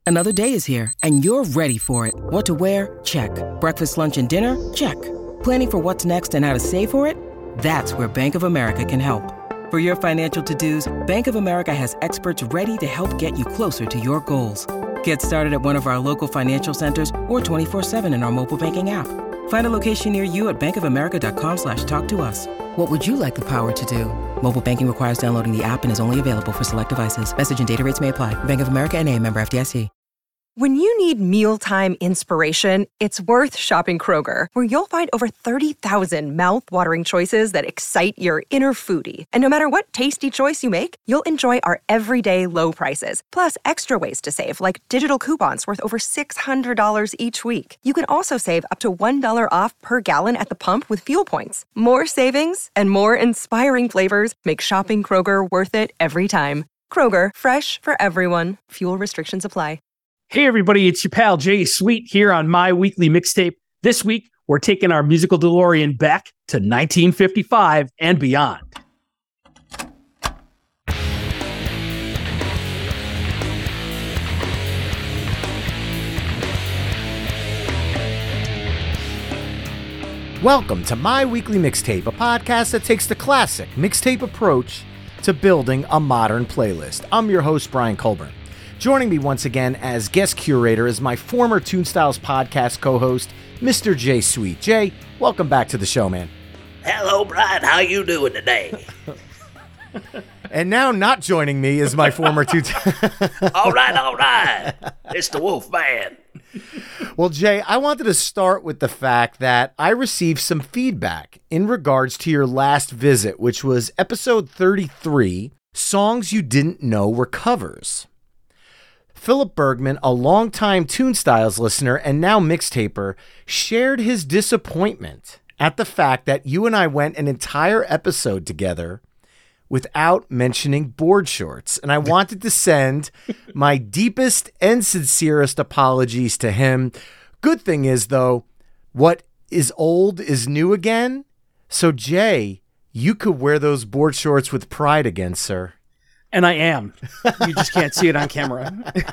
Another day is here, and you're ready for it. What to wear? Check. Breakfast, lunch, and dinner? Check. Planning for what's next and how to save for it? That's where Bank of America can help. For your financial to-dos, Bank of America has experts ready to help get you closer to your goals. Get started at one of our local financial centers or 24/7 in our mobile banking app. Find a location near you at bankofamerica.com/talktous. What would you like the power to do? Mobile banking requires downloading the app and is only available for select devices. Message and data rates may apply. Bank of America N.A., member FDIC. When you need mealtime inspiration, it's worth shopping Kroger, where you'll find over 30,000 mouth-watering choices that excite your inner foodie. And no matter what tasty choice you make, you'll enjoy our everyday low prices, plus extra ways to save, like digital coupons worth over $600 each week. You can also save up to $1 off per gallon at the pump with fuel points. More savings and more inspiring flavors make shopping Kroger worth it every time. Kroger, fresh for everyone. Fuel restrictions apply. Hey everybody, it's your pal Jay Sweet here on My Weekly Mixtape. This week, we're taking our musical DeLorean back to 1955 and beyond. Welcome to My Weekly Mixtape, a podcast that takes the classic mixtape approach to building a modern playlist. I'm your host, Brian Colburn. Joining me once again as guest curator is my former Toonstyles podcast co-host, Mr. Jay Sweet. Jay, welcome back to the show, man. Hello, Brian. How you doing today? And now not joining me is my former All right. It's the Wolf Man. Well, Jay, I wanted to start with the fact that I received some feedback in regards to your last visit, which was episode 33, Songs You Didn't Know Were Covers. Philip Bergman, a longtime Toonstyles listener and now mixtaper, shared his disappointment at the fact that you and I went an entire episode together without mentioning board shorts. And I wanted to send my deepest and sincerest apologies to him. Good thing is, though, what is old is new again. So, Jay, you could wear those board shorts with pride again, sir. And I am. You just can't see it on camera.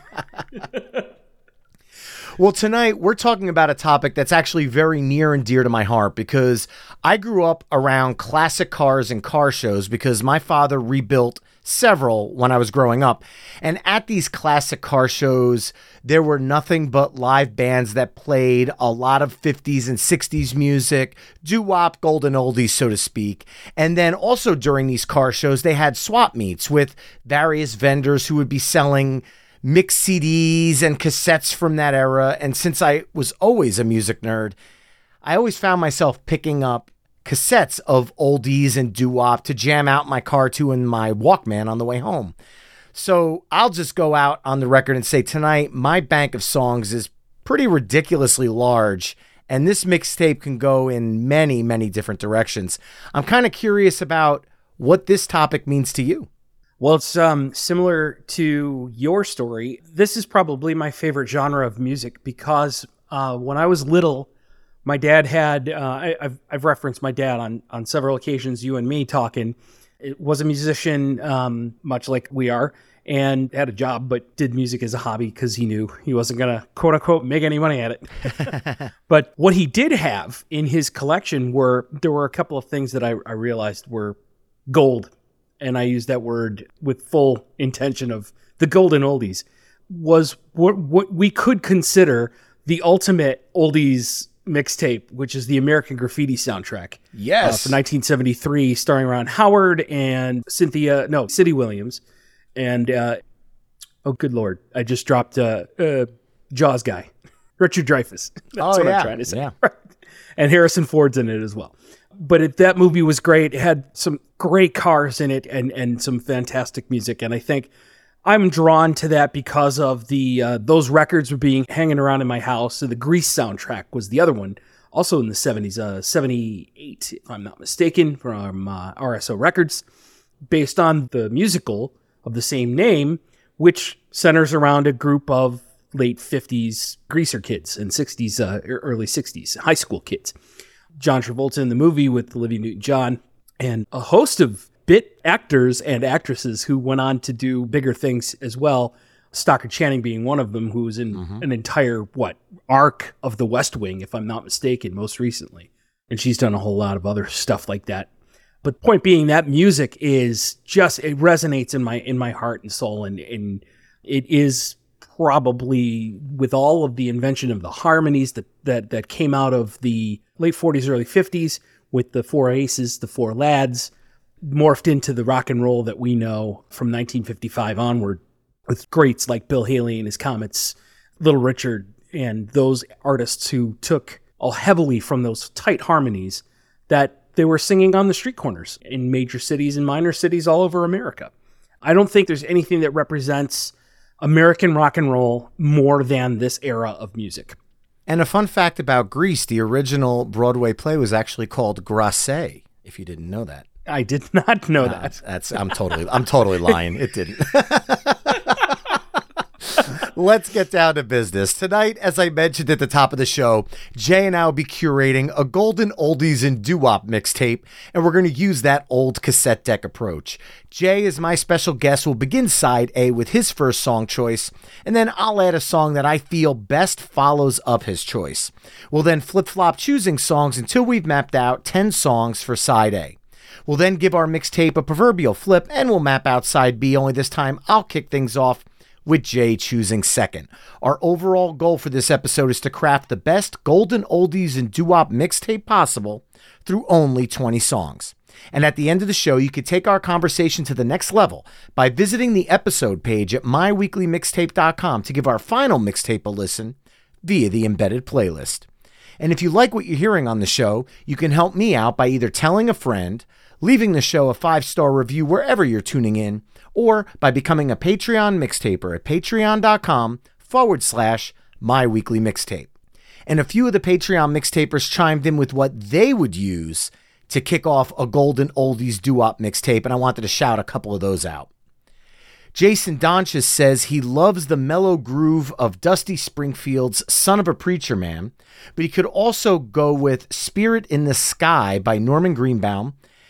Well, tonight we're talking about a topic that's actually very near and dear to my heart because I grew up around classic cars and car shows because my father rebuilt several when I was growing up. And at these classic car shows, there were nothing but live bands that played a lot of 50s and 60s music, doo-wop, golden oldies, so to speak. And then also during these car shows, they had swap meets with various vendors who would be selling mixed CDs and cassettes from that era. And since I was always a music nerd, I always found myself picking up cassettes of oldies and doo-wop to jam out my car to in my Walkman on the way home. So I'll just go out on the record and say tonight, my bank of songs is pretty ridiculously large, and this mixtape can go in many, many different directions. I'm kind of curious about what this topic means to you. Well, it's similar to your story. This is probably my favorite genre of music because when I was little, my dad had, I've referenced my dad on several occasions, you and me talking. It was a musician, much like we are, and had a job, but did music as a hobby because he knew he wasn't going to, quote unquote, make any money at it. But what he did have in his collection there were a couple of things that I realized were gold. And I use that word with full intention of the golden oldies, was what we could consider the ultimate oldies mixtape, which is the American Graffiti soundtrack. Yes. From 1973, starring Ron Howard and City Williams. And, oh, good Lord, I just dropped Jaws guy, Richard Dreyfuss. That's what I'm trying to say. Yeah. And Harrison Ford's in it as well. But that movie was great. It had some great cars in it and some fantastic music. And I think I'm drawn to that because of those records were being hanging around in my house. So the Grease soundtrack was the other one, also in the 70s, 78, if I'm not mistaken, from RSO Records, based on the musical of the same name, which centers around a group of late 50s greaser kids and 60s, early 60s high school kids. John Travolta in the movie with Olivia Newton-John and a host of bit actors and actresses who went on to do bigger things as well, Stockard Channing being one of them, who was in an entire, arc of The West Wing, if I'm not mistaken, most recently. And she's done a whole lot of other stuff like that. But point being, that music is just, it resonates in my heart and soul. And it is probably, with all of the invention of the harmonies that came out of the late 40s, early 50s, with the Four Aces, the Four Lads, morphed into the rock and roll that we know from 1955 onward, with greats like Bill Haley and his Comets, Little Richard, and those artists who took all heavily from those tight harmonies that they were singing on the street corners in major cities and minor cities all over America. I don't think there's anything that represents American rock and roll more than this era of music. And a fun fact about Grease, the original Broadway play was actually called Grâce, if you didn't know that. I did not know that. I'm totally lying. It didn't. Let's get down to business. Tonight, as I mentioned at the top of the show, Jay and I will be curating a golden oldies and doo-wop mixtape, and we're going to use that old cassette deck approach. Jay, as my special guest, will begin side A with his first song choice, and then I'll add a song that I feel best follows up his choice. We'll then flip-flop choosing songs until we've mapped out 10 songs for side A. We'll then give our mixtape a proverbial flip, and we'll map out side B, only this time I'll kick things off with Jay choosing second. Our overall goal for this episode is to craft the best golden oldies and doo-wop mixtape possible through only 20 songs. And at the end of the show, you could take our conversation to the next level by visiting the episode page at myweeklymixtape.com to give our final mixtape a listen via the embedded playlist. And if you like what you're hearing on the show, you can help me out by either telling a friend, leaving the show a 5-star review wherever you're tuning in, or by becoming a Patreon mixtaper at patreon.com/myweeklymixtape. And a few of the Patreon mixtapers chimed in with what they would use to kick off a golden oldies doo-wop mixtape, and I wanted to shout a couple of those out. Jason Donchis says he loves the mellow groove of Dusty Springfield's Son of a Preacher Man, but he could also go with Spirit in the Sky by Norman Greenbaum,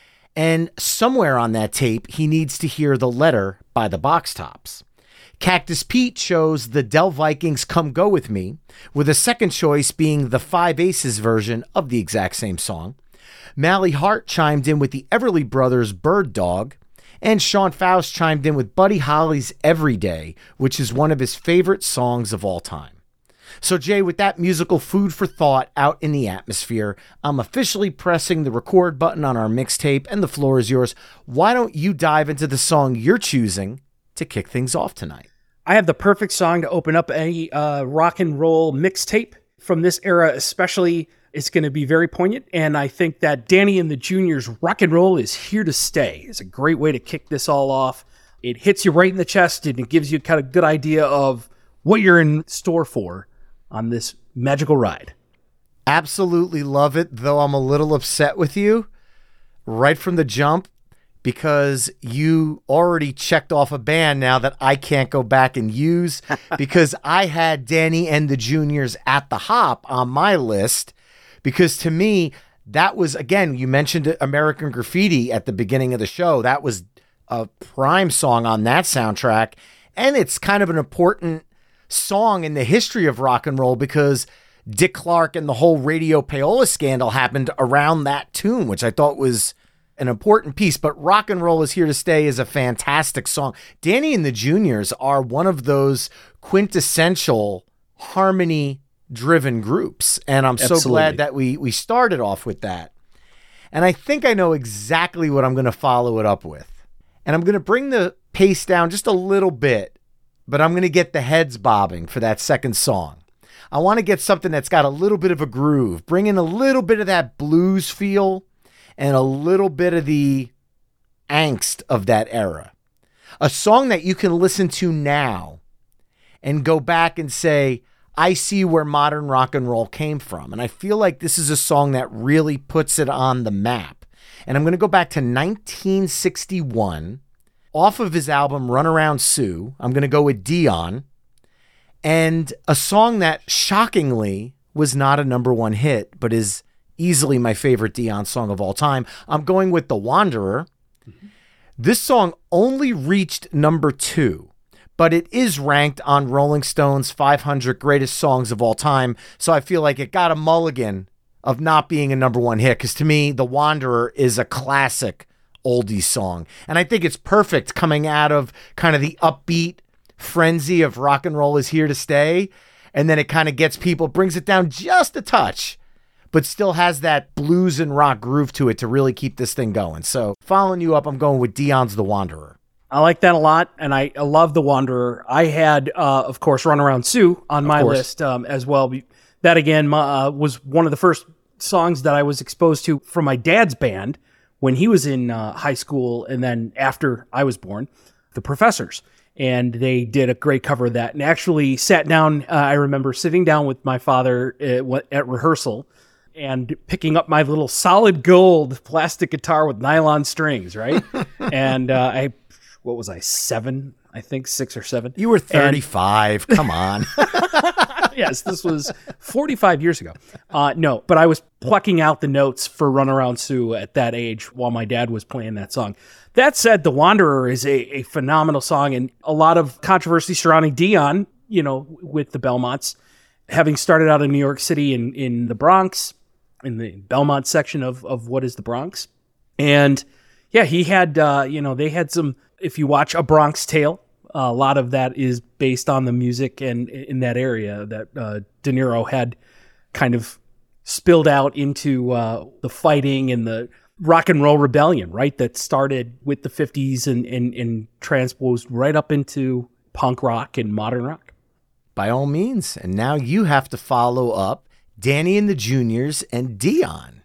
and somewhere on that tape, he needs to hear The Letter by the Box Tops. Cactus Pete chose the Del Vikings' Come Go With Me, with a second choice being the Five Aces version of the exact same song. Mally Hart chimed in with the Everly Brothers' Bird Dog, and Sean Faust chimed in with Buddy Holly's Every Day, which is one of his favorite songs of all time. So Jay, with that musical food for thought out in the atmosphere, I'm officially pressing the record button on our mixtape, and the floor is yours. Why don't you dive into the song you're choosing to kick things off tonight? I have the perfect song to open up a rock and roll mixtape from this era, especially. It's going to be very poignant, and I think that Danny and the Juniors' Rock and Roll Is Here to Stay is a great way to kick this all off. It hits you right in the chest, and it gives you kind of good idea of what you're in store for on this magical ride. Absolutely love it, though I'm a little upset with you right from the jump because you already checked off a band now that I can't go back and use because I had Danny and the Juniors at the Hop on my list because to me, that was, again, you mentioned American Graffiti at the beginning of the show. That was a prime song on that soundtrack, and it's kind of an important song in the history of rock and roll because Dick Clark and the whole Radio Payola scandal happened around that tune, which I thought was an important piece. But Rock and Roll Is Here to Stay is a fantastic song. Danny and the Juniors are one of those quintessential harmony-driven groups, and I'm so glad that we started off with that. And I think I know exactly what I'm going to follow it up with. And I'm going to bring the pace down just a little bit, but I'm going to get the heads bobbing for that second song. I want to get something that's got a little bit of a groove, bring in a little bit of that blues feel and a little bit of the angst of that era. A song that you can listen to now and go back and say, I see where modern rock and roll came from. And I feel like this is a song that really puts it on the map. And I'm going to go back to 1961. Off of his album Run Around Sue, I'm going to go with Dion, and a song that shockingly was not a number one hit, but is easily my favorite Dion song of all time. I'm going with The Wanderer. Mm-hmm. This song only reached number 2, but it is ranked on Rolling Stone's 500 greatest songs of all time. So I feel like it got a mulligan of not being a number one hit, because to me, The Wanderer is a classic oldies song. And I think it's perfect coming out of kind of the upbeat frenzy of rock and roll is here to stay. And then it kind of gets people, brings it down just a touch, but still has that blues and rock groove to it to really keep this thing going. So following you up, I'm going with Dion's The Wanderer. I like that a lot, and I love The Wanderer. I had, of course, Runaround Sue on my list as well. That, again, was one of the first songs that I was exposed to from my dad's band when he was in high school, and then after I was born, The Professors. And they did a great cover of that, and actually sat down. I remember sitting down with my father at rehearsal and picking up my little solid gold plastic guitar with nylon strings, right? And what was I, 7? I think 6 or 7. You were 35. Come on. Yes, this was 45 years ago. No, but I was plucking out the notes for Runaround Sue at that age while my dad was playing that song. That said, The Wanderer is a phenomenal song, and a lot of controversy surrounding Dion, with the Belmonts, having started out in New York City in the Bronx, in the Belmont section of what is the Bronx. And yeah, he had, they had some, if you watch A Bronx Tale, a lot of that is based on the music and in that area that De Niro had kind of spilled out into the fighting and the rock and roll rebellion, right? That started with the 50s and transposed right up into punk rock and modern rock. By all means. And now you have to follow up Danny and the Juniors and Dion.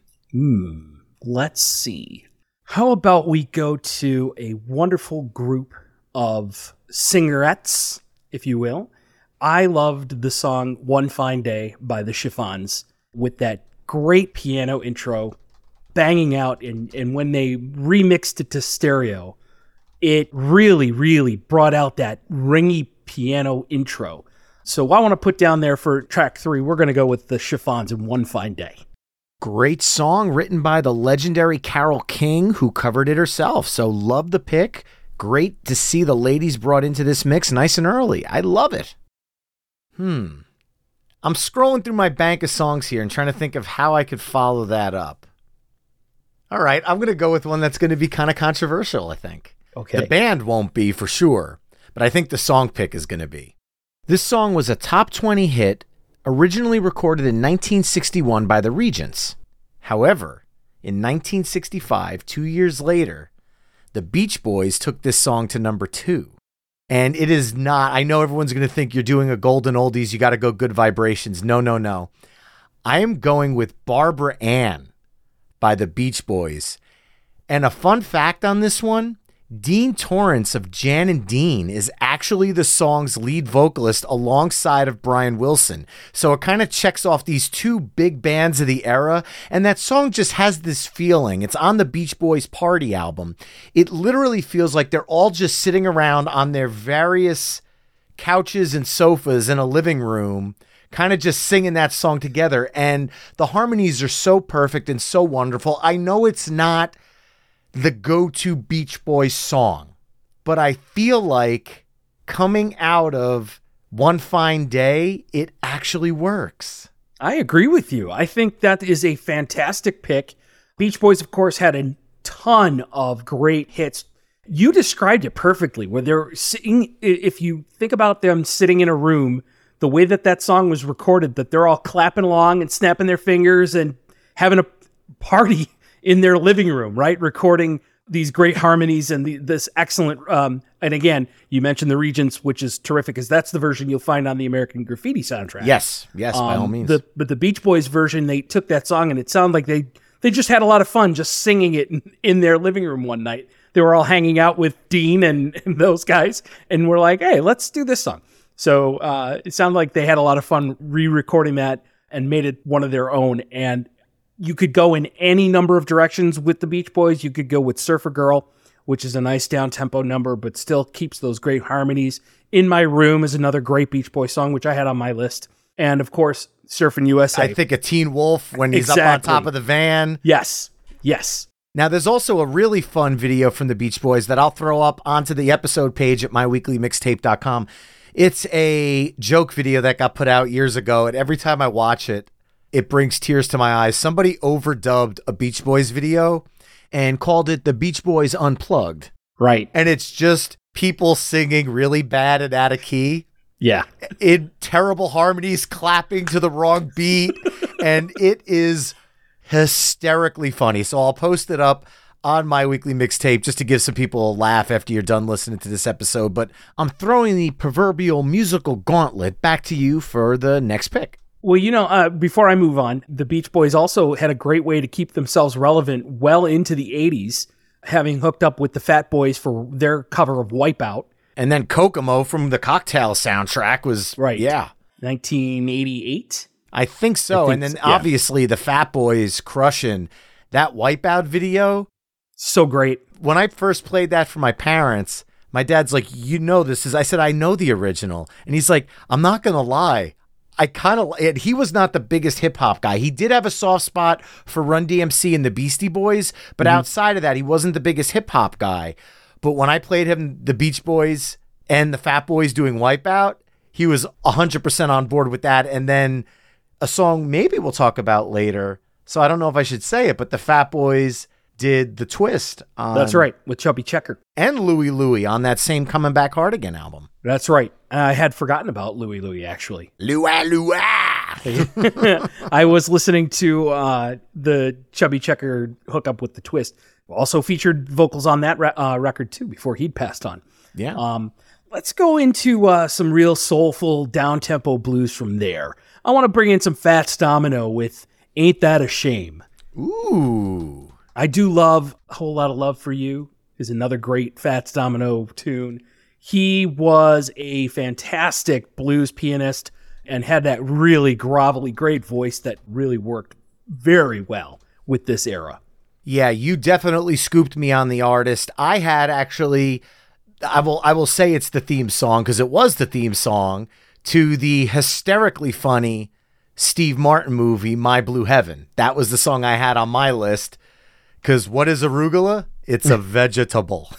Let's see. How about we go to a wonderful group of singerettes, if you will. I loved the song One Fine Day by the Chiffons with that great piano intro banging out. And when they remixed it to stereo, it really, really brought out that ringy piano intro. So I want to put down there for track 3, we're going to go with the Chiffons and One Fine Day. Great song written by the legendary Carole King, who covered it herself. So love the pick. Great to see the ladies brought into this mix nice and early. I love it. I'm scrolling through my bank of songs here and trying to think of how I could follow that up. All right, I'm going to go with one that's going to be kind of controversial, I think. Okay. The band won't be for sure, but I think the song pick is going to be. This song was a top 20 hit, originally recorded in 1961 by the Regents. However, in 1965, 2 years later, the Beach Boys took this song to number 2. And it is not, I know everyone's going to think you're doing a golden oldies, you got to go Good Vibrations. No. I am going with Barbara Ann by the Beach Boys. And a fun fact on this one, Dean Torrance of Jan and Dean is actually the song's lead vocalist alongside of Brian Wilson. So it kind of checks off these two big bands of the era. And that song just has this feeling. It's on the Beach Boys Party album. It literally feels like they're all just sitting around on their various couches and sofas in a living room, kind of just singing that song together. And the harmonies are so perfect and so wonderful. I know it's not the go-to Beach Boys song, but I feel like coming out of One Fine Day, it actually works. I agree with you. I think that is a fantastic pick. Beach Boys, of course, had a ton of great hits. You described it perfectly, where they're sitting, if you think about them sitting in a room, the way that song was recorded, that they're all clapping along and snapping their fingers and having a party in their living room, right? Recording these great harmonies and this excellent, and again, you mentioned the Regents, which is terrific, because that's the version you'll find on the American Graffiti soundtrack. Yes, by all means. But the Beach Boys version, they took that song and it sounded like they just had a lot of fun just singing it in their living room one night. They were all hanging out with Dean and those guys, and we're like, hey, let's do this song. So it sounded like they had a lot of fun re-recording that and made it one of their own. And you could go in any number of directions with the Beach Boys. You could go with Surfer Girl, which is a nice down-tempo number, but still keeps those great harmonies. In My Room is another great Beach Boys song, which I had on my list. And, of course, Surfing USA. I think a Teen Wolf when he's up on top of the van. Yes. Now, there's also a really fun video from the Beach Boys that I'll throw up onto the episode page at myweeklymixtape.com. It's a joke video that got put out years ago, and every time I watch it, it brings tears to my eyes. Somebody overdubbed a Beach Boys video and called it the Beach Boys Unplugged. Right. And it's just people singing really bad and out of key. Yeah. In terrible harmonies, clapping to the wrong beat. And it is hysterically funny. So I'll post it up on My Weekly Mixtape just to give some people a laugh after you're done listening to this episode. But I'm throwing the proverbial musical gauntlet back to you for the next pick. Well, before I move on, the Beach Boys also had a great way to keep themselves relevant well into the 80s, having hooked up with the Fat Boys for their cover of Wipeout. And then Kokomo from the Cocktail soundtrack was, right. Yeah. 1988? I think so. And then obviously the Fat Boys crushing that Wipeout video. So great. When I first played that for my parents, my dad's like, I said, I know the original. And he's like, I'm not going to lie. He was not the biggest hip hop guy. He did have a soft spot for Run DMC and the Beastie Boys, but outside of that, he wasn't the biggest hip hop guy. But when I played him, the Beach Boys and the Fat Boys doing Wipeout, he was 100% on board with that. And then a song maybe we'll talk about later. So I don't know if I should say it, but the Fat Boys did The Twist. That's right, with Chubby Checker. And Louie Louie on that same Coming Back Hard Again album. That's right. I had forgotten about Louie Louie, actually. Lua Lua! I was listening to the Chubby Checker hookup with The Twist. Also featured vocals on that record, too, before he'd passed on. Yeah. Let's go into some real soulful, down-tempo blues from there. I want to bring in some Fats Domino with Ain't That a Shame. Ooh. I do love A Whole Lot of Love for You is another great Fats Domino tune. He was a fantastic blues pianist and had that really grovelly, great voice that really worked very well with this era. Yeah, you definitely scooped me on the artist. I had actually, I will say it's the theme song because it was the theme song to the hysterically funny Steve Martin movie, My Blue Heaven. That was the song I had on my list. Because what is arugula? It's a vegetable.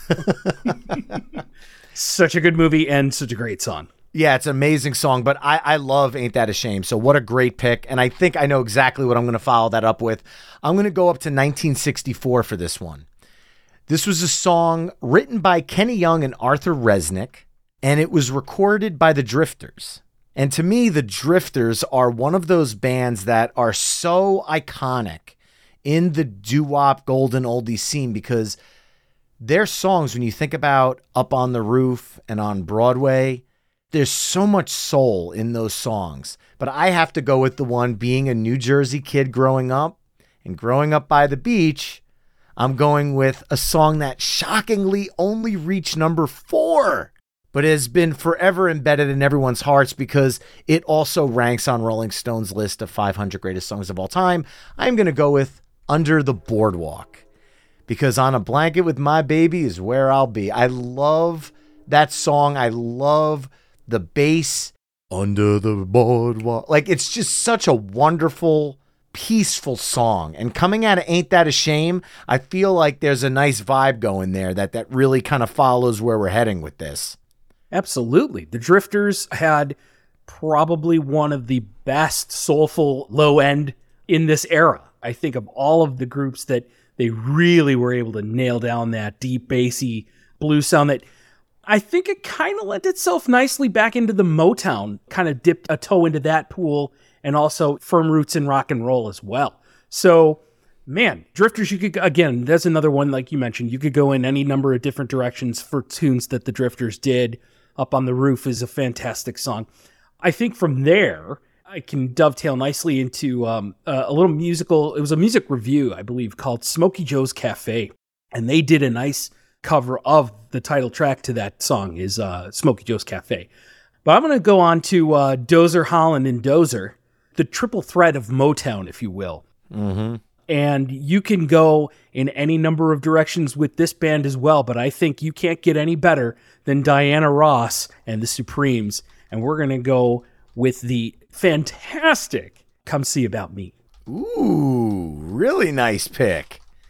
Such a good movie and such a great song. Yeah, it's an amazing song, but I love Ain't That a Shame. So what a great pick. And I think I know exactly what I'm going to follow that up with. I'm going to go up to 1964 for this one. This was a song written by Kenny Young and Arthur Resnick, and it was recorded by the Drifters. And to me, the Drifters are one of those bands that are so iconic in the doo-wop golden oldie scene because their songs, when you think about Up on the Roof and on Broadway, there's so much soul in those songs. But I have to go with the one, being a New Jersey kid growing up and growing up by the beach, I'm going with a song that shockingly only reached number 4, but has been forever embedded in everyone's hearts because it also ranks on Rolling Stone's list of 500 greatest songs of all time. I'm going to go with Under the Boardwalk, because On a Blanket with My Baby is where I'll be. I love that song. I love the bass. Under the Boardwalk. Like, it's just such a wonderful, peaceful song. And coming out of Ain't That a Shame, I feel like there's a nice vibe going there that really kind of follows where we're heading with this. Absolutely. The Drifters had probably one of the best soulful low end in this era. I think of all of the groups that they really were able to nail down that deep bassy blues sound that I think it kind of lent itself nicely back into the Motown, kind of dipped a toe into that pool, and also firm roots in rock and roll as well. So, man, Drifters, you could, again, that's another one, like you mentioned, you could go in any number of different directions for tunes that the Drifters did. Up on the Roof is a fantastic song. I think from there, I can dovetail nicely into a little musical. It was a music review, I believe, called Smokey Joe's Cafe. And they did a nice cover of the title track to that song is Smokey Joe's Cafe. But I'm going to go on to Dozer, Holland, and Dozer, the triple threat of Motown, if you will. Mm-hmm. And you can go in any number of directions with this band as well, but I think you can't get any better than Diana Ross and the Supremes. And we're going to go with the fantastic Come See About Me. Ooh, really nice pick.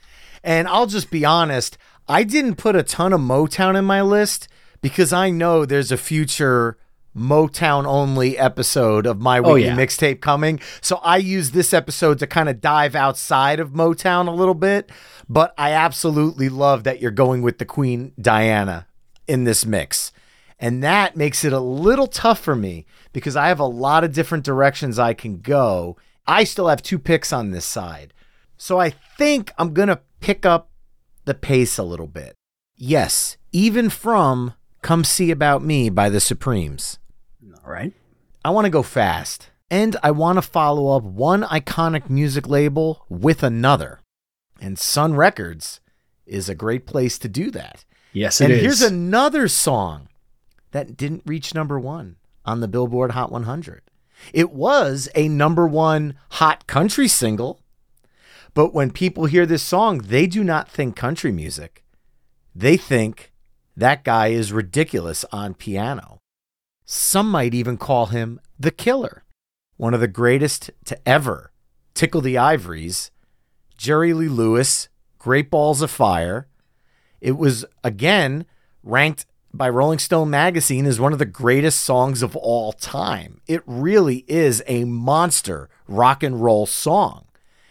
And I'll just be honest, I didn't put a ton of Motown in my list because I know there's a future Motown only episode of my weekly mixtape coming. So I use this episode to kind of dive outside of Motown a little bit. But I absolutely love that you're going with the Queen Diana in this mix. And that makes it a little tough for me because I have a lot of different directions I can go. I still have 2 picks on this side. So I think I'm going to pick up the pace a little bit. Yes, even from Come See About Me by the Supremes. All right. I want to go fast. And I want to follow up one iconic music label with another. And Sun Records is a great place to do that. Yes, it is. And here's another song that didn't reach number 1 on the Billboard Hot 100. It was a number 1 hot country single. But when people hear this song, they do not think country music. They think that guy is ridiculous on piano. Some might even call him the Killer, one of the greatest to ever tickle the ivories. Jerry Lee Lewis, Great Balls of Fire. It was, again, ranked by Rolling Stone magazine as one of the greatest songs of all time. It really is a monster rock and roll song.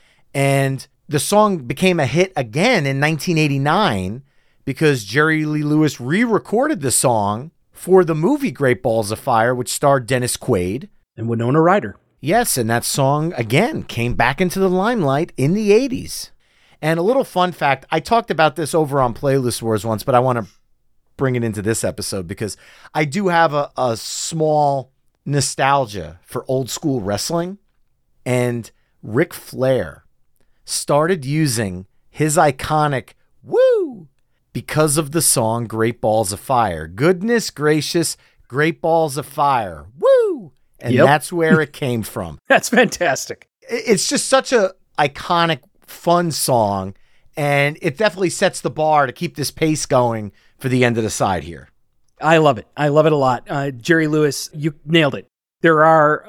And the song became a hit again in 1989 because Jerry Lee Lewis re-recorded the song for the movie Great Balls of Fire, which starred Dennis Quaid. And Winona Ryder. Yes, and that song, again, came back into the limelight in the 80s. And a little fun fact, I talked about this over on Playlist Wars once, but I want to bring it into this episode because I do have a small nostalgia for old school wrestling. And Ric Flair started using his iconic woo because of the song Great Balls of Fire. Goodness gracious, Great Balls of Fire. Woo! And that's where it came from. That's fantastic. It's just such a iconic, fun song, and it definitely sets the bar to keep this pace going for the end of the side here. I love it. I love it a lot. Jerry Lewis, you nailed it. There are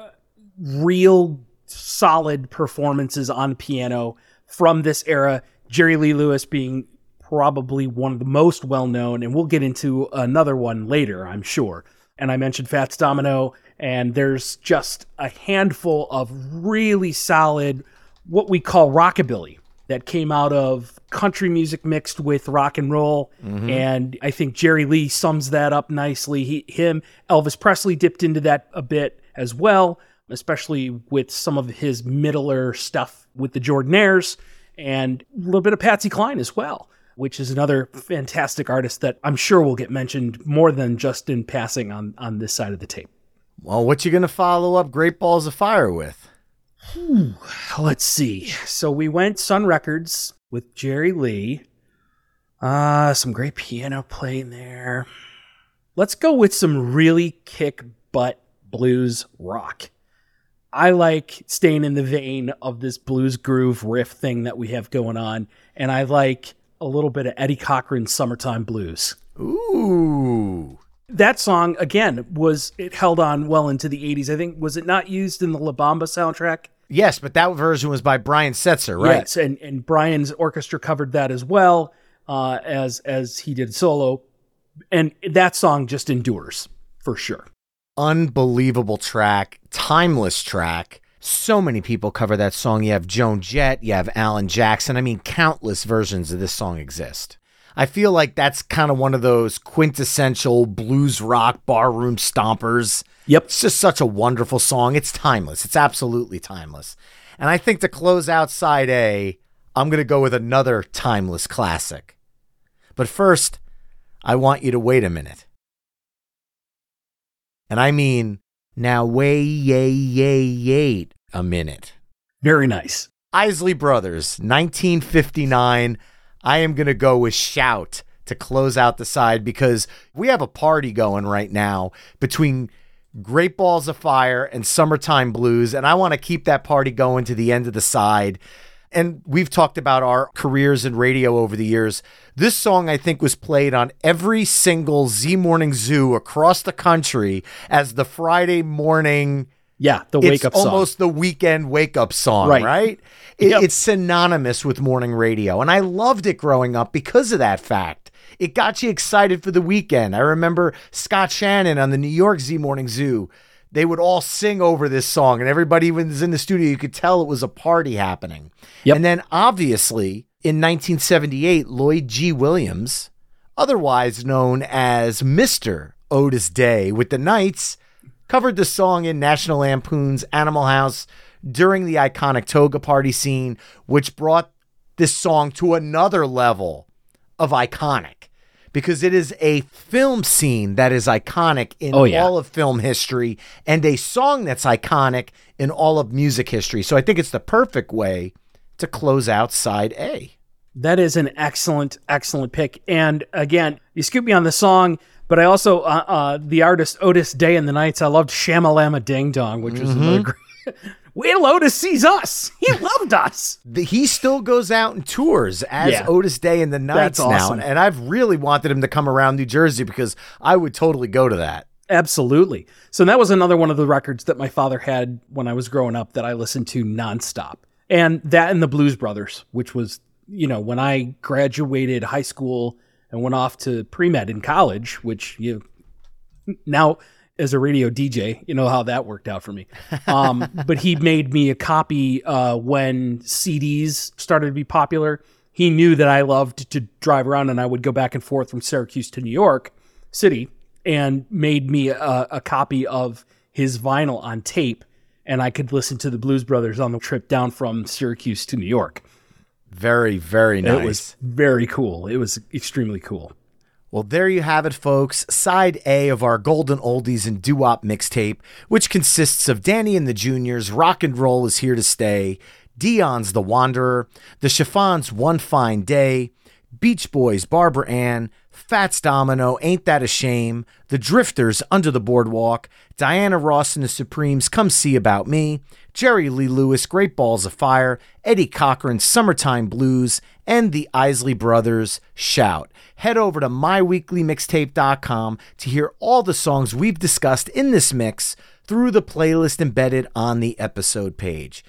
real solid performances on piano from this era. Jerry Lee Lewis being probably one of the most well-known, and we'll get into another one later, I'm sure. And I mentioned Fats Domino, and there's just a handful of really solid, what we call rockabilly, that came out of country music mixed with rock and roll. Mm-hmm. And I think Jerry Lee sums that up nicely. Elvis Presley dipped into that a bit as well, especially with some of his middler stuff with the Jordanaires, and a little bit of Patsy Cline as well, which is another fantastic artist that I'm sure will get mentioned more than just in passing on this side of the tape. Well, what you going to follow up Great Balls of Fire with? Let's see. So we went Sun Records with Jerry Lee. Some great piano playing there. Let's go with some really kick butt blues rock. I like staying in the vein of this blues groove riff thing that we have going on, and I like a little bit of Eddie Cochran's Summertime Blues. Ooh. That song, again, it held on well into the 80s. I think, was it not used in the La Bamba soundtrack? Yes, but that version was by Brian Setzer, right? Yes, and Brian's orchestra covered that as well, as he did solo. And that song just endures, for sure. Unbelievable track, timeless track. So many people cover that song. You have Joan Jett, you have Alan Jackson. I mean, countless versions of this song exist. I feel like that's kind of one of those quintessential blues rock barroom stompers. Yep. It's just such a wonderful song. It's timeless. It's absolutely timeless. And I think to close out side A, I'm going to go with another timeless classic. But first, I want you to wait a minute. And I mean, now wait a minute. Very nice. Isley Brothers, 1959. I am going to go with Shout to close out the side because we have a party going right now between Great Balls of Fire and Summertime Blues, and I want to keep that party going to the end of the side. And we've talked about our careers in radio over the years. This song, I think, was played on every single Z Morning Zoo across the country as the Friday morning Yeah, the wake up song. It's almost the weekend wake up song, right? It's synonymous with morning radio. And I loved it growing up because of that fact. It got you excited for the weekend. I remember Scott Shannon on the New York Z Morning Zoo. They would all sing over this song, and everybody was in the studio. You could tell it was a party happening. Yep. And then obviously in 1978, Lloyd G. Williams, otherwise known as Mr. Otis Day with the Knights, covered the song in National Lampoon's Animal House during the iconic toga party scene, which brought this song to another level of iconic, because it is a film scene that is iconic in all of film history and a song that's iconic in all of music history. So I think it's the perfect way to close out side A. That is an excellent, excellent pick. And again, you scooped me on the song, but I also, the artist Otis Day and the Knights, I loved Shamalama Ding Dong, which was another great... Wait till Otis sees us. He loved us. He still goes out and tours as Otis Day and the Knights awesome. now. And I've really wanted him to come around New Jersey because I would totally go to that. Absolutely. So that was another one of the records that my father had when I was growing up that I listened to nonstop. And that and the Blues Brothers, which was, when I graduated high school and went off to pre-med in college, which now as a radio DJ, you know how that worked out for me. But he made me a copy when CDs started to be popular. He knew that I loved to drive around, and I would go back and forth from Syracuse to New York City, and made me a copy of his vinyl on tape, and I could listen to the Blues Brothers on the trip down from Syracuse to New York. Very, very nice. It was very cool. It was extremely cool. Well, there you have it, folks. Side A of our Golden Oldies and Doo-Wop mixtape, which consists of Danny and the Juniors, Rock and Roll is Here to Stay, Dion's The Wanderer, The Chiffons' One Fine Day, Beach Boys' Barbara Ann, Fats Domino, Ain't That a Shame, The Drifters' Under the Boardwalk, Diana Ross and the Supremes' Come See About Me, Jerry Lee Lewis' Great Balls of Fire, Eddie Cochran's Summertime Blues, and the Isley Brothers' Shout. Head over to myweeklymixtape.com to hear all the songs we've discussed in this mix through the playlist embedded on the episode page.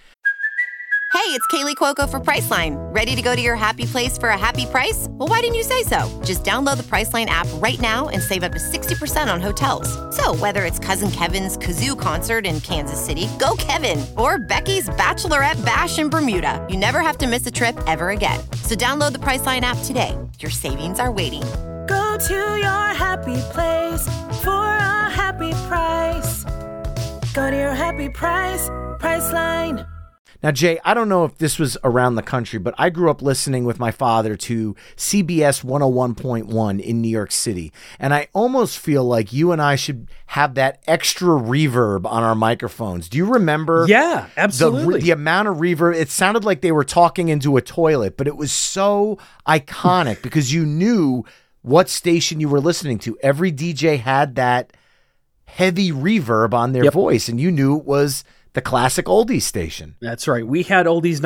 Hey, it's Kaylee Cuoco for Priceline. Ready to go to your happy place for a happy price? Well, why didn't you say so? Just download the Priceline app right now and save up to 60% on hotels. So whether it's Cousin Kevin's Kazoo Concert in Kansas City, go Kevin, or Becky's Bachelorette Bash in Bermuda, you never have to miss a trip ever again. So download the Priceline app today. Your savings are waiting. Go to your happy place for a happy price. Go to your happy price, Priceline. Now, Jay, I don't know if this was around the country, but I grew up listening with my father to CBS 101.1 in New York City. And I almost feel like you and I should have that extra reverb on our microphones. Do you remember? Yeah, absolutely. The amount of reverb. It sounded like they were talking into a toilet, but it was so iconic because you knew what station you were listening to. Every DJ had that heavy reverb on their voice, and you knew it was the classic oldies station. That's right. We had Oldies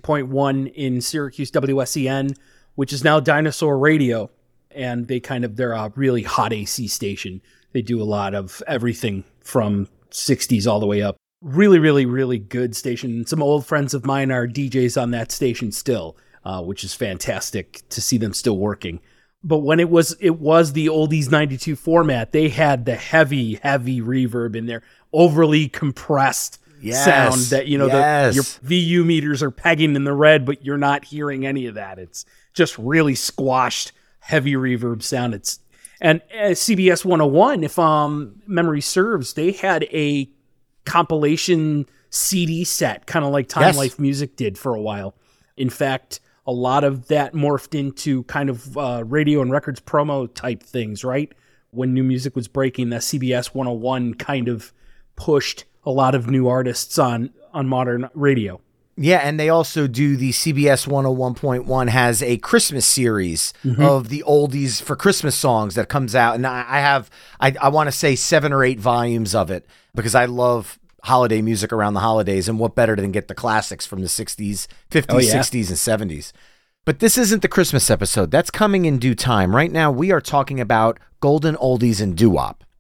92.1 in Syracuse WSEN, which is now Dinosaur Radio. And they're a really hot AC station. They do a lot of everything from 60s all the way up. Really, really, really good station. Some old friends of mine are DJs on that station still, which is fantastic to see them still working. But when it was the Oldies 92 format, they had the heavy, heavy reverb in there, overly compressed sound that, your VU meters are pegging in the red, but you're not hearing any of that. It's just really squashed, heavy reverb sound. And CBS 101, if memory serves, they had a compilation CD set, kind of like Time Life Music did for a while. In fact, a lot of that morphed into kind of radio and records promo type things, right? When new music was breaking, that CBS 101 kind of pushed a lot of new artists on modern radio. Yeah, and they also do the CBS 101.1 has a Christmas series of the oldies for Christmas songs that comes out. And I want to say 7 or 8 volumes of it because I love holiday music around the holidays. And what better than get the classics from the 60s, 50s, 60s, and 70s. But this isn't the Christmas episode. That's coming in due time. Right now, we are talking about Golden Oldies and Doo-Wop.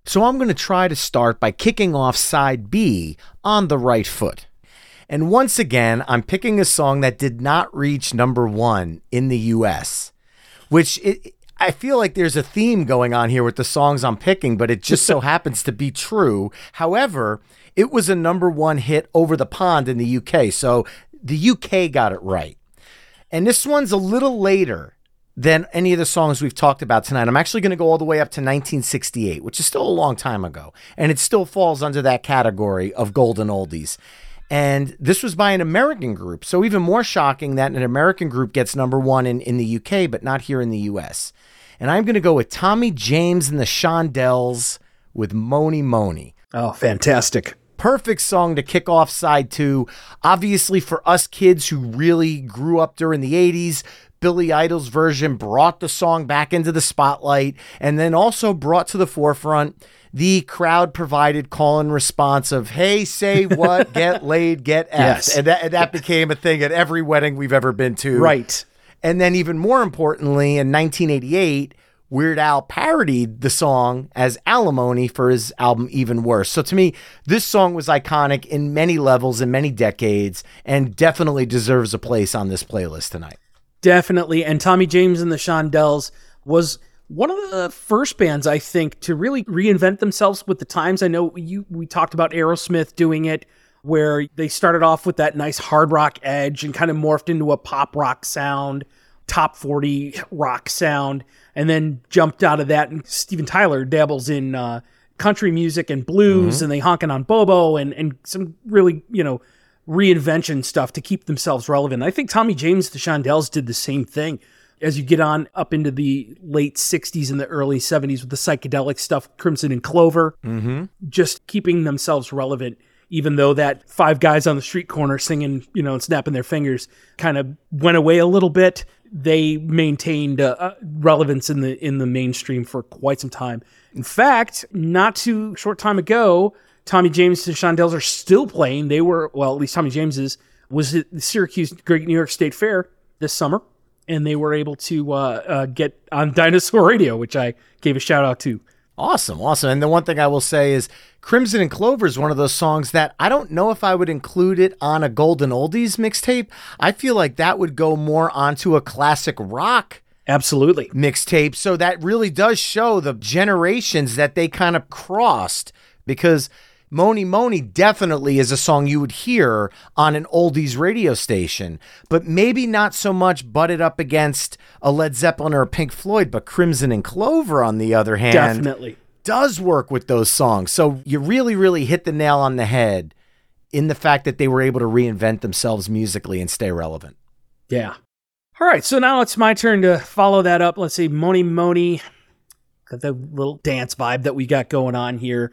So I'm going to try to start by kicking off side B on the right foot. And once again, I'm picking a song that did not reach number 1 in the US, which I feel like there's a theme going on here with the songs I'm picking, but it just so happens to be true. However, it was a number 1 hit over the pond in the UK, so the UK got it right. And this one's a little later than any of the songs we've talked about tonight. I'm actually going to go all the way up to 1968, which is still a long time ago, and it still falls under that category of golden oldies. And this was by an American group. So even more shocking that an American group gets number 1 in the UK, but not here in the US. And I'm going to go with Tommy James and the Shondells with Mony Mony. Oh, fantastic. Perfect song to kick off side 2. Obviously for us kids who really grew up during the 80s, Billy Idol's version brought the song back into the spotlight and then also brought to the forefront the crowd-provided call and response of, hey, say what, get laid, get effed. Yes. And that became a thing at every wedding we've ever been to. Right. And then even more importantly, in 1988, Weird Al parodied the song as Alimony for his album Even Worse. So to me, this song was iconic in many levels and many decades and definitely deserves a place on this playlist tonight. Definitely. And Tommy James and the Shondells was one of the first bands, I think, to really reinvent themselves with the times. I know we talked about Aerosmith doing it, where they started off with that nice hard rock edge and kind of morphed into a pop rock sound, top 40 rock sound, and then jumped out of that. And Steven Tyler dabbles in country music and blues, and they honkin' on Bobo and some really, reinvention stuff to keep themselves relevant. I think Tommy James, the Shondells did the same thing. As you get on up into the late 60s and the early 70s with the psychedelic stuff, Crimson and Clover, just keeping themselves relevant, even though that 5 guys on the street corner singing, and snapping their fingers kind of went away a little bit. They maintained relevance in the mainstream for quite some time. In fact, not too short time ago, Tommy James and the Shondells are still playing. They were, well, at least Tommy James's, was at the Syracuse Great New York State Fair this summer. And they were able to get on Dinosaur Radio, which I gave a shout out to. Awesome. And the one thing I will say is Crimson and Clover is one of those songs that I don't know if I would include it on a Golden Oldies mixtape. I feel like that would go more onto a classic rock absolutely mixtape. So that really does show the generations that they kind of crossed, because Mony Mony definitely is a song you would hear on an oldies radio station, but maybe not so much butted up against a Led Zeppelin or a Pink Floyd, but Crimson and Clover, on the other hand, definitely does work with those songs. So you really, really hit the nail on the head in the fact that they were able to reinvent themselves musically and stay relevant. Yeah. All right, so now it's my turn to follow that up. Let's see, Mony Mony, got the little dance vibe that we got going on here.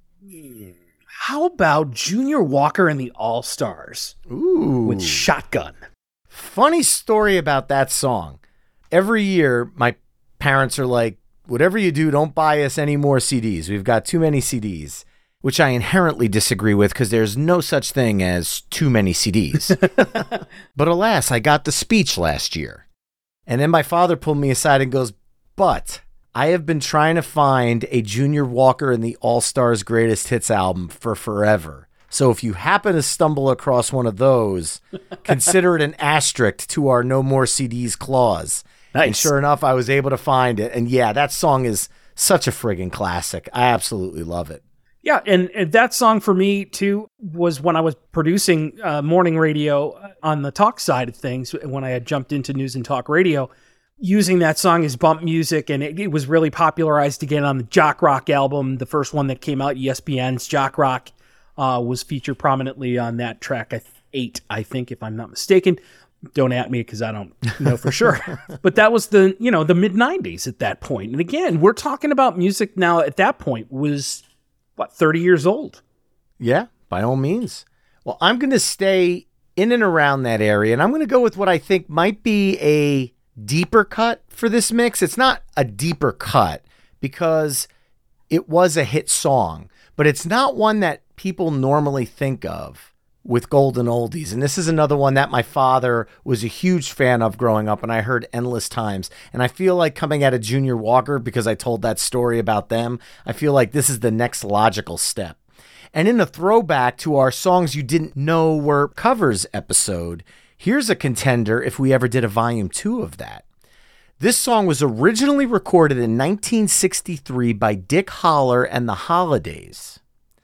How about Junior Walker and the All-Stars? Ooh. With Shotgun? Funny story about that song. Every year, my parents are like, whatever you do, don't buy us any more CDs. We've got too many CDs, which I inherently disagree with because there's no such thing as too many CDs. But alas, I got the speech last year. And then my father pulled me aside and goes, but I have been trying to find a Junior Walker and the All-Stars Greatest Hits album for forever. So if you happen to stumble across one of those, consider it an asterisk to our no more CDs clause. Nice. And sure enough, I was able to find it. And yeah, that song is such a friggin' classic. I absolutely love it. Yeah, and that song for me, too, was when I was producing morning radio on the talk side of things, when I had jumped into news and talk radio, using that song as bump music, and it was really popularized again on the Jock Rock album, the first one that came out, ESPN's Jock Rock, was featured prominently on that track 8, I think, if I'm not mistaken. Don't at me because I don't know for sure. But that was the mid-90s at that point. And again, we're talking about music now at that point was, 30 years old? Yeah, by all means. Well, I'm going to stay in and around that area, and I'm going to go with what I think might be a deeper cut for this mix. It's not a deeper cut because it was a hit song, but it's not one that people normally think of with golden oldies. And this is another one that my father was a huge fan of growing up, and I heard endless times. And I feel like coming out of Junior Walker, because I told that story about them, I feel like this is the next logical step. And in a throwback to our Songs You Didn't Know Were Covers episode, here's a contender if we ever did a volume 2 of that. This song was originally recorded in 1963 by Dick Holler and the Holidays,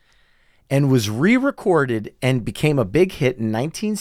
and was re-recorded and became a big hit in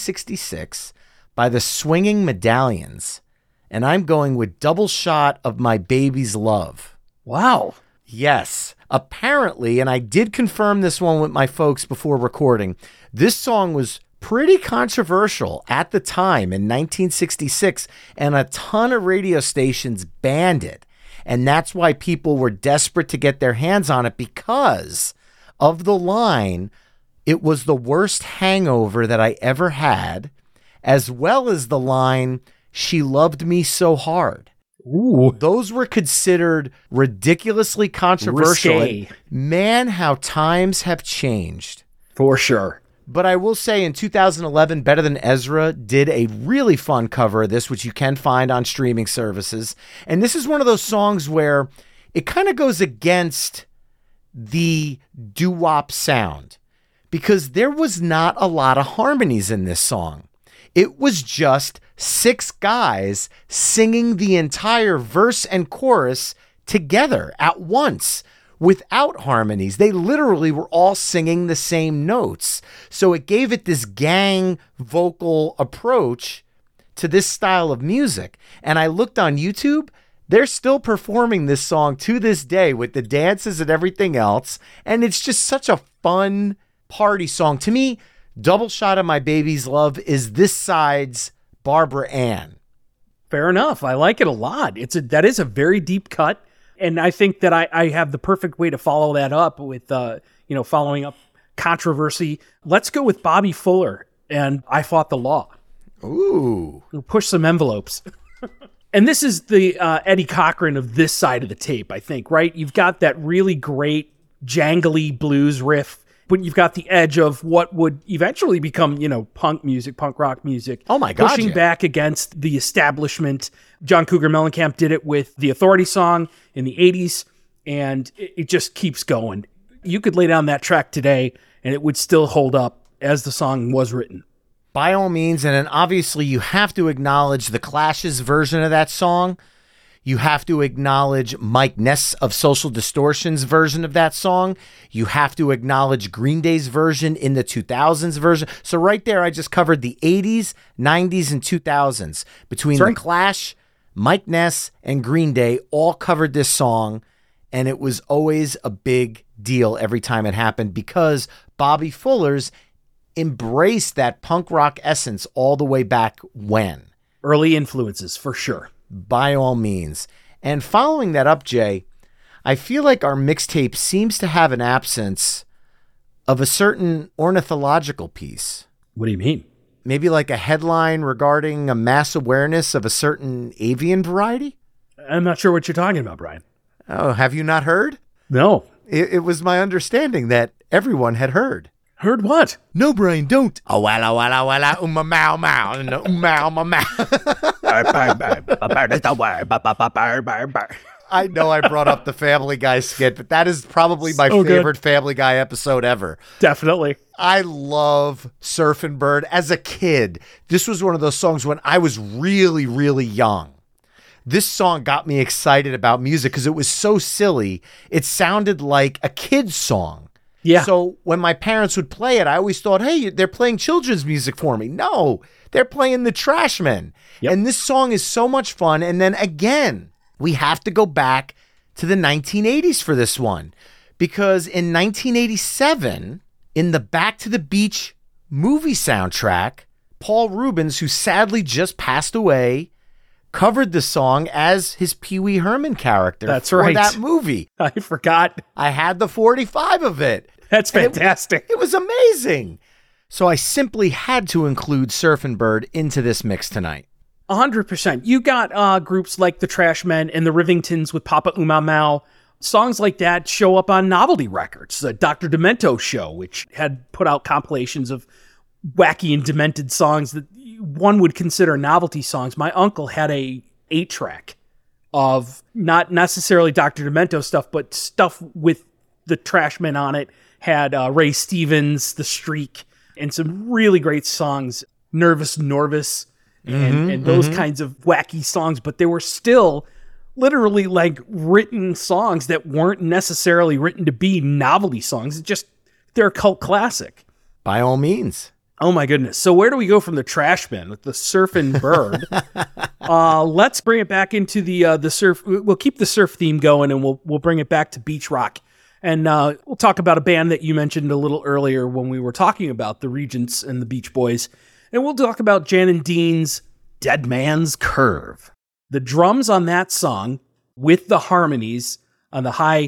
1966 by the Swinging Medallions. And I'm going with Double Shot of My Baby's Love. Wow. Yes. Apparently, and I did confirm this one with my folks before recording, this song was pretty controversial at the time in 1966, and a ton of radio stations banned it. And that's why people were desperate to get their hands on it, because of the line, "It was the worst hangover that I ever had," as well as the line, "She loved me so hard." Ooh. Those were considered ridiculously controversial. Risque. Man, how times have changed. For sure. But I will say in 2011, Better Than Ezra did a really fun cover of this, which you can find on streaming services. And this is one of those songs where it kind of goes against the doo-wop sound, because there was not a lot of harmonies in this song. It was just 6 guys singing the entire verse and chorus together at once without harmonies. They literally were all singing the same notes. So it gave it this gang vocal approach to this style of music. And I looked on YouTube. They're still performing this song to this day with the dances and everything else. And it's just such a fun party song. To me, Double Shot of My Baby's Love is this side's Barbara Ann. Fair enough. I like it a lot. That is a very deep cut. And I think that I have the perfect way to follow that up with, following up controversy. Let's go with Bobby Fuller and I Fought the Law. Ooh. We'll push some envelopes. And this is the Eddie Cochran of this side of the tape, I think, right? You've got that really great jangly blues riff, but you've got the edge of what would eventually become, punk music, punk rock music. Oh my God. Pushing back against the establishment. John Cougar Mellencamp did it with the Authority song in the 80s, and it just keeps going. You could lay down that track today, and it would still hold up as the song was written. By all means, and then obviously you have to acknowledge the Clash's version of that song. You have to acknowledge Mike Ness of Social Distortion's version of that song. You have to acknowledge Green Day's version in the 2000s version. So right there, I just covered the 80s, 90s, and 2000s. Between The Clash, Mike Ness, and Green Day all covered this song, and it was always a big deal every time it happened, because Bobby Fuller's embraced that punk rock essence all the way back when. Early influences, for sure. By all means. And following that up, Jay, I feel like our mixtape seems to have an absence of a certain ornithological piece. What do you mean? Maybe like a headline regarding a mass awareness of a certain avian variety? I'm not sure what you're talking about, Brian. Oh, have you not heard? No. It was my understanding that everyone had heard. Heard what? No, Brian, don't. Oh, walla, walla, walla, mow, mow, no, mow, mow. I know I brought up the Family Guy skit, but that is probably my favorite Family Guy episode ever. Definitely. I love Surfin' Bird. As a kid, this was one of those songs when I was really, really young. This song got me excited about music because it was so silly. It sounded like a kid's song. Yeah. So when my parents would play it, I always thought, hey, they're playing children's music for me. No, they're playing the Trashmen. Yep. And this song is so much fun. And then again, we have to go back to the 1980s for this one, because in 1987, in the Back to the Beach movie soundtrack, Paul Rubens, who sadly just passed away, covered the song as his Pee Wee Herman character. That's for right. that movie. I forgot. I had the 45 of it. That's fantastic. It was amazing. So I simply had to include Surfin' Bird into this mix tonight. 100%. You got groups like the Trashmen and the Rivingtons with Papa Uma Mau. Songs like that show up on novelty records. The Dr. Demento show, which had put out compilations of wacky and demented songs that one would consider novelty songs. My uncle had a 8-track of not necessarily Dr. Demento stuff, but stuff with the Trashmen on it. Had Ray Stevens, The Streak, and some really great songs, Nervous Norvis, and those kinds of wacky songs. But they were still literally like written songs that weren't necessarily written to be novelty songs. It's just, they're a cult classic. By all means. Oh my goodness. So where do we go from the Trashmen with the Surfin' Bird? Let's bring it back into the surf. We'll keep the surf theme going, and we'll bring it back to beach rock. And we'll talk about a band that you mentioned a little earlier when we were talking about the Regents and the Beach Boys. And we'll talk about Jan and Dean's Dead Man's Curve. The drums on that song with the harmonies on the high,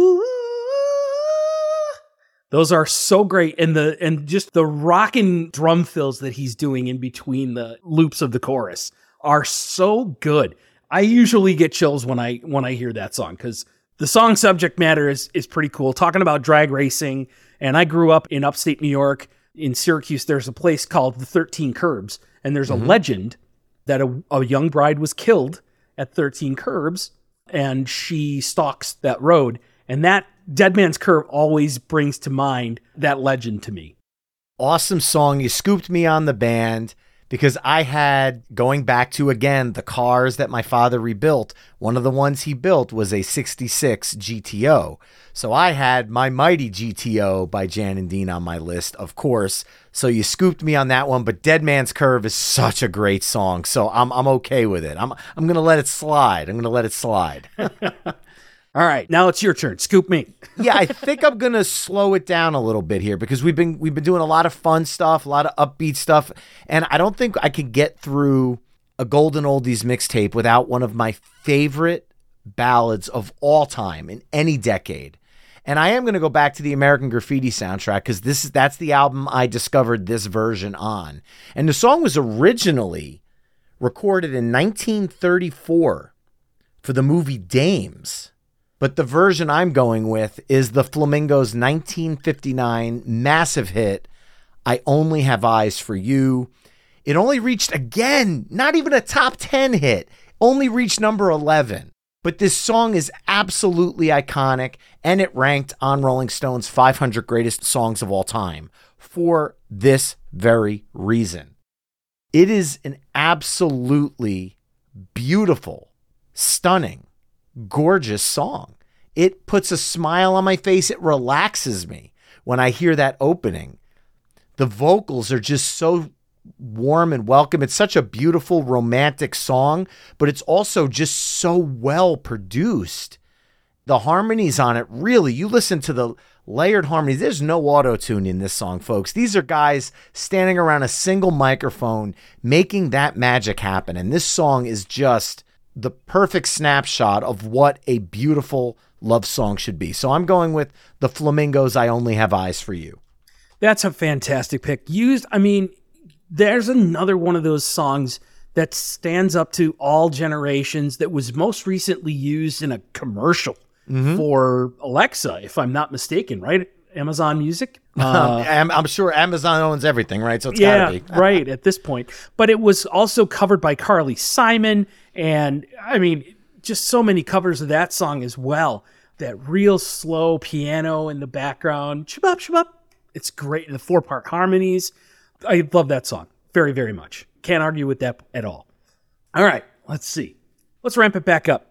those are so great. And just the rockin' drum fills that he's doing in between the loops of the chorus are so good. I usually get chills when I hear that song, because the song subject matter is pretty cool. Talking about drag racing, and I grew up in upstate New York. In Syracuse, there's a place called the 13 Curbs, and there's a legend that a young bride was killed at 13 Curbs, and she stalks that road. And that Dead Man's Curve always brings to mind that legend to me. Awesome song. You scooped me on the band, because I had, going back to, again, the cars that my father rebuilt, one of the ones he built was a 66 GTO. So I had My Mighty GTO by Jan and Dean on my list, of course. So you scooped me on that one, but Dead Man's Curve is such a great song, so I'm okay with it. I'm going to let it slide. All right, now it's your turn. Scoop me. Yeah, I think I'm going to slow it down a little bit here, because we've been doing a lot of fun stuff, a lot of upbeat stuff, and I don't think I could get through a Golden Oldies mixtape without one of my favorite ballads of all time in any decade. And I am going to go back to the American Graffiti soundtrack, because that's the album I discovered this version on. And the song was originally recorded in 1934 for the movie Dames. But the version I'm going with is the Flamingos' 1959 massive hit, I Only Have Eyes for You. It only reached, again, not even a top 10 hit, only reached number 11. But this song is absolutely iconic, and it ranked on Rolling Stone's 500 Greatest Songs of All Time for this very reason. It is an absolutely beautiful, stunning, gorgeous song. It puts a smile on my face. It relaxes me when I hear that opening. The vocals are just so warm and welcome. It's such a beautiful, romantic song, but it's also just so well produced. The harmonies on it, really, you listen to the layered harmonies. There's no auto-tune in this song, folks. These are guys standing around a single microphone making that magic happen. And this song is just the perfect snapshot of what a beautiful love song should be. So I'm going with the Flamingos' I Only Have Eyes for You. That's a fantastic pick. There's another one of those songs that stands up to all generations that was most recently used in a commercial for Alexa, if I'm not mistaken, right? Amazon Music. I'm sure Amazon owns everything, right? So it's gotta be. Right, at this point. But it was also covered by Carly Simon, and just so many covers of that song as well. That real slow piano in the background. Shabop, shabop. It's great. The 4-part harmonies. I love that song very, very much. Can't argue with that at all. All right, let's see. Let's ramp it back up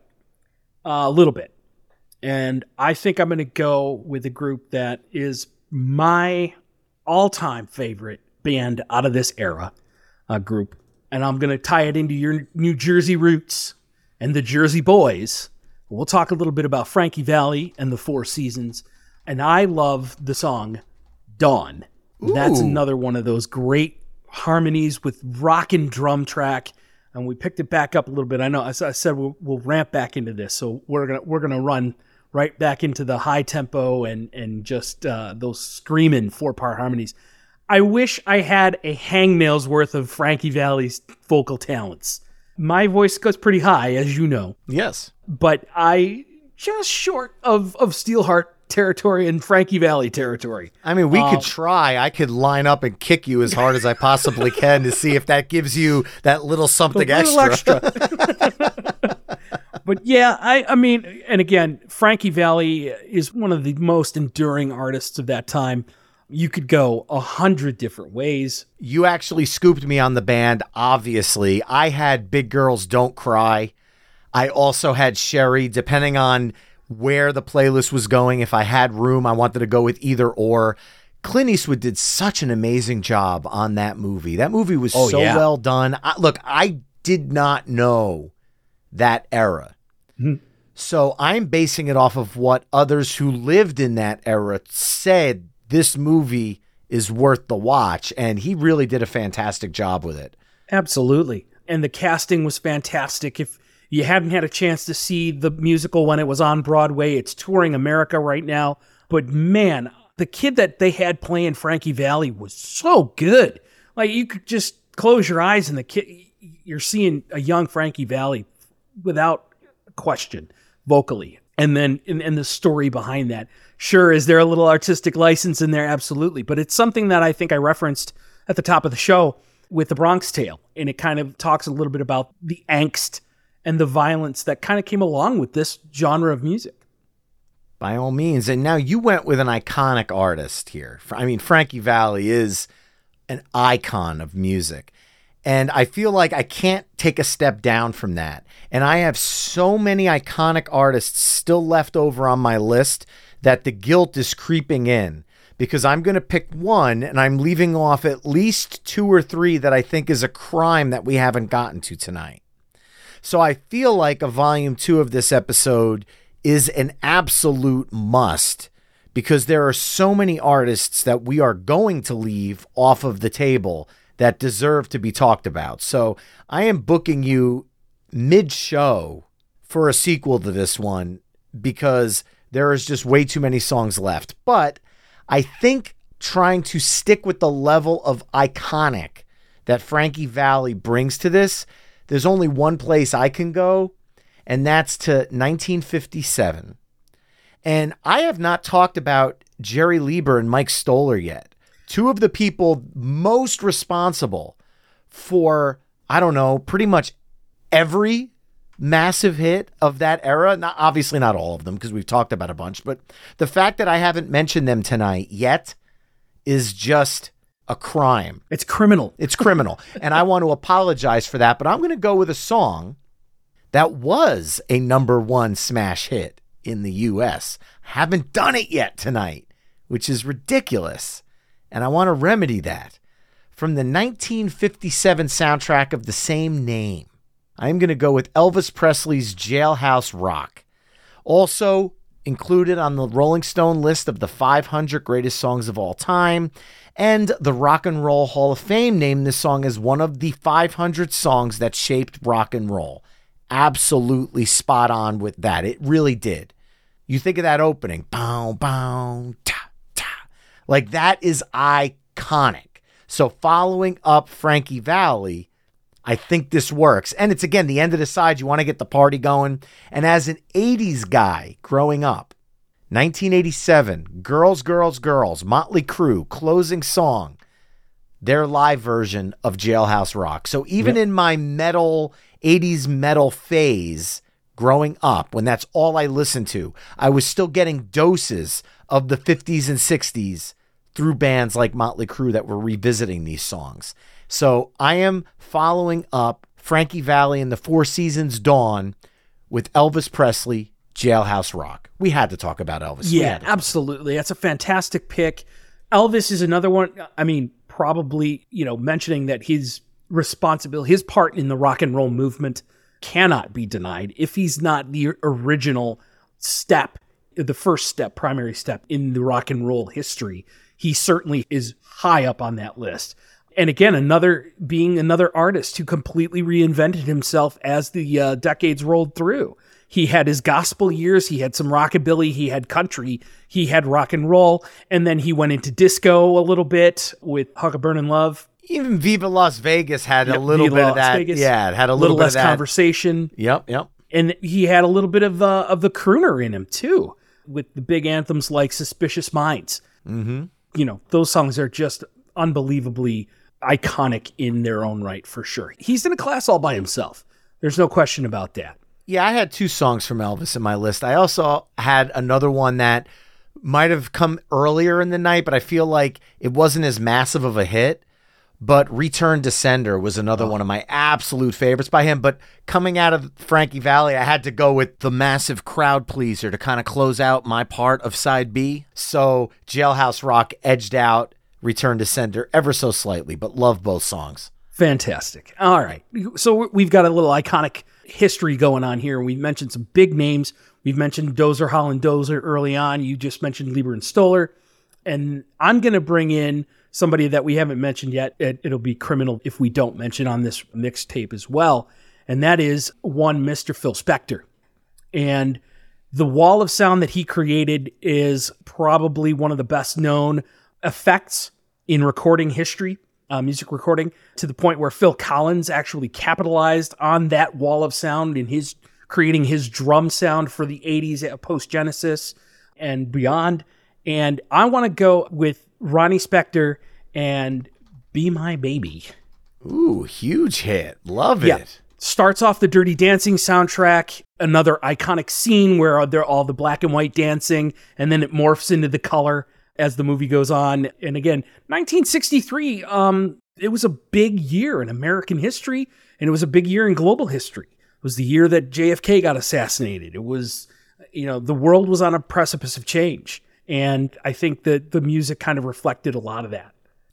a little bit. And I think I'm going to go with a group that is my all-time favorite band out of this era group. And I'm going to tie it into your New Jersey roots and the Jersey Boys. We'll talk a little bit about Frankie Valli and the Four Seasons. And I love the song Dawn. That's another one of those great harmonies with rockin' drum track. And we picked it back up a little bit. I know I said we'll ramp back into this. So we're gonna run right back into the high tempo and just those screaming 4-part harmonies. I wish I had a hangnail's worth of Frankie Valli's vocal talents. My voice goes pretty high, as you know. Yes. But I just short of Steelheart territory and Frankie Valli territory. I mean, we could try. I could line up and kick you as hard as I possibly can to see if that gives you that little something extra. But yeah, I mean, and again, Frankie Valli is one of the most enduring artists of that time. You could go 100 different ways. You actually scooped me on the band, obviously. I had Big Girls Don't Cry. I also had Sherry, depending on where the playlist was going. If I had room, I wanted to go with either or. Clint Eastwood did such an amazing job on that movie. That movie was well done. Look, I did not know that era. Mm-hmm. So I'm basing it off of what others who lived in that era said this movie is worth the watch. And he really did a fantastic job with it. Absolutely. And the casting was fantastic. If you hadn't had a chance to see the musical when it was on Broadway, it's touring America right now. But man, the kid that they had playing Frankie Valli was so good. Like, you could just close your eyes and the kid, you're seeing a young Frankie Valli without question vocally. And then in the story behind that. Sure, is there a little artistic license in there? Absolutely. But it's something that I think I referenced at the top of the show with The Bronx Tale. And it kind of talks a little bit about the angst and the violence that kind of came along with this genre of music. By all means. And now you went with an iconic artist here. I mean, Frankie Valli is an icon of music. And I feel like I can't take a step down from that. And I have so many iconic artists still left over on my list that the guilt is creeping in, because I'm going to pick one and I'm leaving off at least 2 or 3 that I think is a crime that we haven't gotten to tonight. So I feel like a volume 2 of this episode is an absolute must, because there are so many artists that we are going to leave off of the table that deserve to be talked about. So I am booking you mid-show for a sequel to this one, because there is just way too many songs left. But I think trying to stick with the level of iconic that Frankie Valli brings to this, there's only one place I can go, and that's to 1957. And I have not talked about Jerry Leiber and Mike Stoller yet. 2 of the people most responsible for, I don't know, pretty much every massive hit of that era. Obviously not all of them, because we've talked about a bunch, but the fact that I haven't mentioned them tonight yet is just a crime. It's criminal. It's criminal. And I want to apologize for that, but I'm going to go with a song that was a #1 smash hit in the US. Haven't done it yet tonight, which is ridiculous. And I want to remedy that. From the 1957 soundtrack of the same name, I'm going to go with Elvis Presley's Jailhouse Rock. Also included on the Rolling Stone list of the 500 greatest songs of all time. And the Rock and Roll Hall of Fame named this song as one of the 500 songs that shaped rock and roll. Absolutely spot on with that. It really did. You think of that opening. Bow, bow, ta, ta. Like, that is iconic. So following up Frankie Valli, I think this works. And it's, again, the end of the side. You want to get the party going. And as an 80s guy growing up, 1987, Girls, Girls, Girls, Motley Crue, closing song, their live version of Jailhouse Rock. So even in my 80s metal phase growing up, when that's all I listened to, I was still getting doses of the 50s and 60s through bands like Motley Crue that were revisiting these songs. So I am following up Frankie Valli and the Four Seasons Dawn with Elvis Presley, Jailhouse Rock. We had to talk about Elvis. Yeah, absolutely. That's a fantastic pick. Elvis is another one. I mean, probably, mentioning that his responsibility, his part in the rock and roll movement cannot be denied. If he's not the original step, the first step, primary step in the rock and roll history, he certainly is high up on that list. And again, another artist who completely reinvented himself as the decades rolled through. He had his gospel years, he had some rockabilly, he had country, he had rock and roll, and then he went into disco a little bit with Huck Burnin' Love. Even Viva Las Vegas had a little bit of that. Vegas, yeah, it had a little bit less of that conversation. Yep. And he had a little bit of the crooner in him too. with the big anthems like Suspicious Minds. Mm-hmm. You know, those songs are just unbelievably iconic in their own right, for sure. He's in a class all by himself. There's no question about that. Yeah, I had 2 songs from Elvis in my list. I also had another one that might have come earlier in the night, but I feel like it wasn't as massive of a hit. But Return to Sender was another one of my absolute favorites by him. But coming out of Frankie Valli, I had to go with the massive crowd pleaser to kind of close out my part of side B. So Jailhouse Rock edged out Return to Sender ever so slightly, but love both songs. Fantastic. All right. So we've got a little iconic history going on here. We mentioned some big names. We've mentioned Dozer, Holland Dozier early on. You just mentioned Leiber and Stoller. And I'm going to bring in somebody that we haven't mentioned yet. It'll be criminal if we don't mention on this mixtape as well. And that is one Mr. Phil Spector. And the wall of sound that he created is probably one of the best known effects in recording history, music recording, to the point where Phil Collins actually capitalized on that wall of sound in his creating his drum sound for the 80s post Genesis and beyond. And I want to go with Ronnie Spector and Be My Baby. Ooh, huge hit. Love it. Yeah. Starts off the Dirty Dancing soundtrack, another iconic scene where they're all the black and white dancing, and then it morphs into the color as the movie goes on. And again, 1963, it was a big year in American history, and it was a big year in global history. It was the year that JFK got assassinated. It was, the world was on a precipice of change. And I think that the music kind of reflected a lot of that.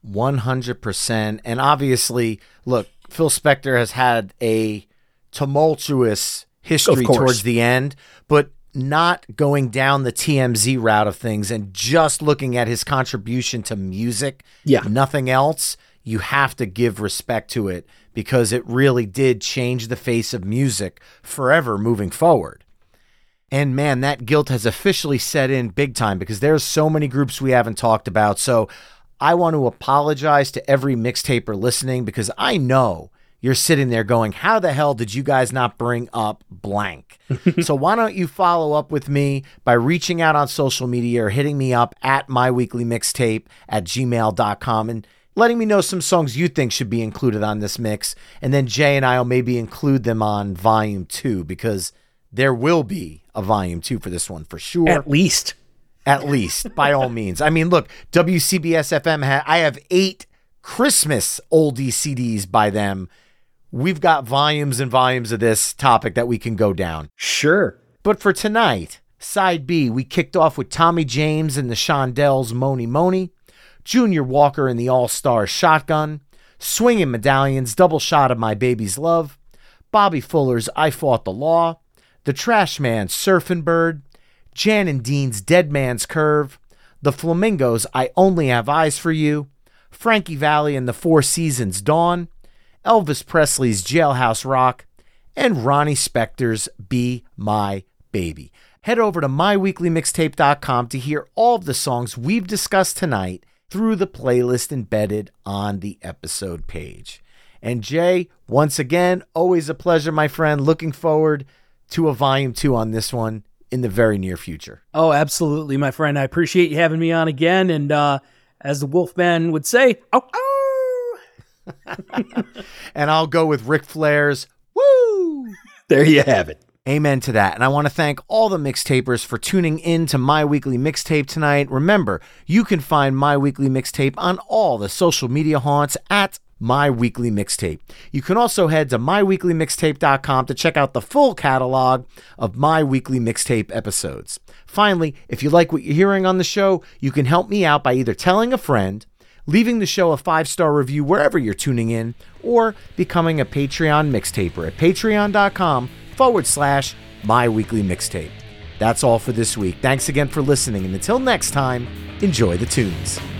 100%. And obviously, look, Phil Spector has had a tumultuous history towards the end, but not going down the TMZ route of things and just looking at his contribution to music, nothing else. You have to give respect to it because it really did change the face of music forever moving forward. And man, that guilt has officially set in big time because there's so many groups we haven't talked about. So I want to apologize to every mixtaper listening because I know you're sitting there going, how the hell did you guys not bring up blank? So why don't you follow up with me by reaching out on social media or hitting me up at myweeklymixtape@gmail.com and letting me know some songs you think should be included on this mix. And then Jay and I will maybe include them on volume 2 because there will be a volume 2 for this one for sure. At least, by all means. I mean, look, WCBS FM, I have 8 Christmas oldie CDs by them. We've got volumes and volumes of this topic that we can go down. Sure. But for tonight, side B, we kicked off with Tommy James and the Shondells' Mony Mony, Junior Walker and the All-Stars Shotgun, Swingin' Medallions, Double Shot of My Baby's Love, Bobby Fuller's I Fought the Law, The Trash Man's Surfin' Bird, Jan and Dean's Dead Man's Curve, The Flamingos' I Only Have Eyes for You, Frankie Valli and the Four Seasons Dawn, Elvis Presley's Jailhouse Rock, and Ronnie Spector's Be My Baby. Head over to myweeklymixtape.com to hear all of the songs we've discussed tonight through the playlist embedded on the episode page. And Jay, once again, always a pleasure, my friend. Looking forward to a volume 2 on this one in the very near future. Oh, absolutely, my friend. I appreciate you having me on again. And as the Wolfman would say, ow, ow. And I'll go with Ric Flair's woo. There you have it. Amen to that. And I want to thank all the mixtapers for tuning in to My Weekly Mixtape tonight. Remember, you can find My Weekly Mixtape on all the social media haunts at My Weekly Mixtape. You can also head to myweeklymixtape.com to check out the full catalog of My Weekly Mixtape episodes. Finally, if you like what you're hearing on the show, you can help me out by either telling a friend, leaving the show a 5-star review wherever you're tuning in, or becoming a Patreon mixtaper at patreon.com/My Weekly Mixtape. That's all for this week. Thanks again for listening, and until next time, enjoy the tunes.